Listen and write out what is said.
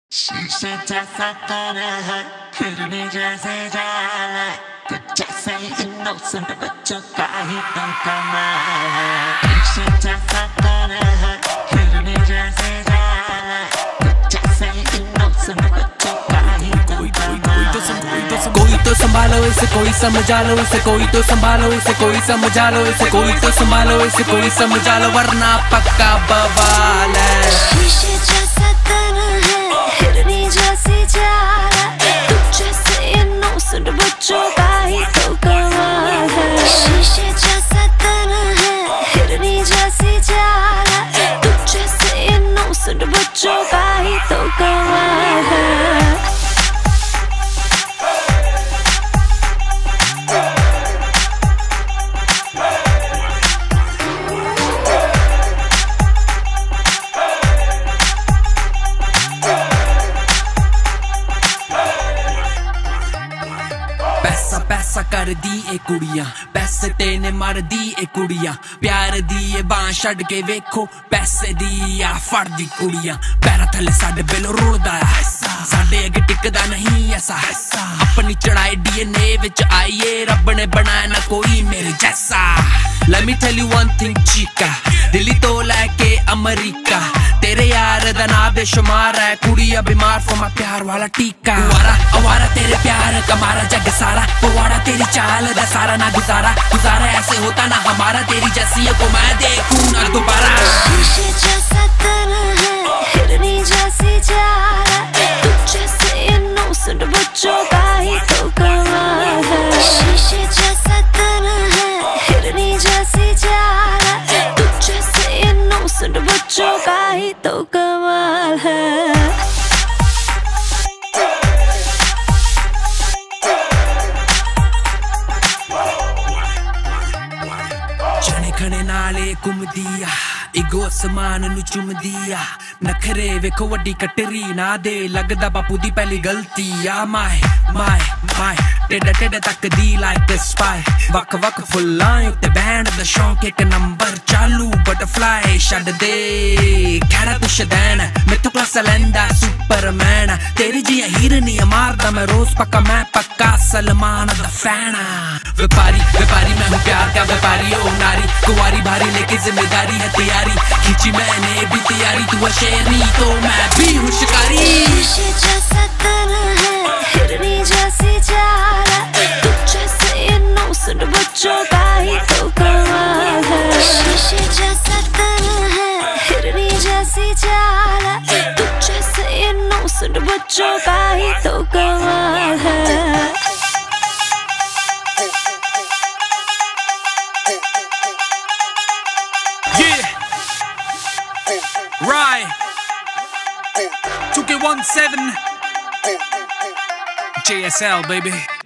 शीशे जैसा तेरे है हिरनी जैसे जाल है तुझ जैसे इनोसेंट बच्चों का ही तो कमाल है। शीशे जैसा तेरे है हिरनी जैसे जाल है तुझ जैसे इनोसेंट बच्चों का ही तो कमाल है। कोई तो संभालो इसे, कोई समझा लो इसे, कोई तो संभालो इसे, कोई समझा लो इसे, कोई तो संभालो इसे, कोई समझा लो वरना पक्का बवाल है। शीशे जैसा तन है हिरनी जैसी चाल है तुझ जैसे इनोसेंट बच्चों का ही तो कमाल है। शीशे जैसा तन है हिरनी जैसी चाल है तुझ जैसे इनोसेंट बच्चों का ही तो कमाल है। पैसा पैसा कर दी ए कुड़ियां, पैसे तेने मार दी ए कुड़ियां, प्यार दी ए बां छड़ के वेखो पैसे दी आ फड़ दी कुड़ियां। पैरा थले साडे बिल रुड़दा है, साडे अगे टिकदा नहीं ऐसा, अपनी चढ़ाई डीएनए विच आईए रब ने बनाया ना कोई मेरे जैसा। Let me tell you one thing chica, Delhi तो लेके अमेरिका तेरे यार दा ना बेशुमार है, कुड़ियां बीमार फॉर मां प्यार वाला टीका। आवारा आवारा तेरे प्यार का मारा जग सारा, पवाड़ा तेरी चाल दा सारा ना गुजारा, गुजारा ऐसे होता ना हमारा, तेरी जैसी को मैं देखूं ना दोबारा। शीशे जैसा तन है हिरनी जैसी चाल है तुझ जैसे इनोसेंट बच्चों का ही तो कमाल है। शीशे जैसा तन है हिरनी जैसी चाल है तुझ जैसे इनोसेंट बच्चों का ही तो कमाल है। जने खने नाले घुमदिया इगो समान नु चुमदिया, नखरे वेखो वड्डी कटरी ना दे लगदा बापू दी पहली गलती आ। माय माय माय टेढ़ा टेढ़ा तक दी लाइक स्पाई, वक वक फुल्लां उत्ते बैंड दा शौक एक नंबर चालू बटरफ्लाई छड़ दे खैरा तू शदैन मैथों क्लास लैंदा सुपरमैन, तेरी जिया हिरनी मारदा मैं रोज पक्का, मैं पक्का सलमान दा फैन। व्यापारी व्यापारी मैं हूँ प्यार का व्यापारी, ओ नारी कुंवारी भारी लेके जिम्मेदारी है तैयारी, खींची मैंने भी तैयारी, तू है शेरनी तो मैं भी हूँ शिकारी। शीशे जैसा तन है हिरनी जैसी चाल है तुझ जैसे इनोसेंट बच्चों का ही तो कमाल है। शीशे जैसा तन है हिरनी जैसी चाल है तुझ जैसे इनोसेंट बच्चों का ही तो कमाल है। Right 2K17 JSL baby।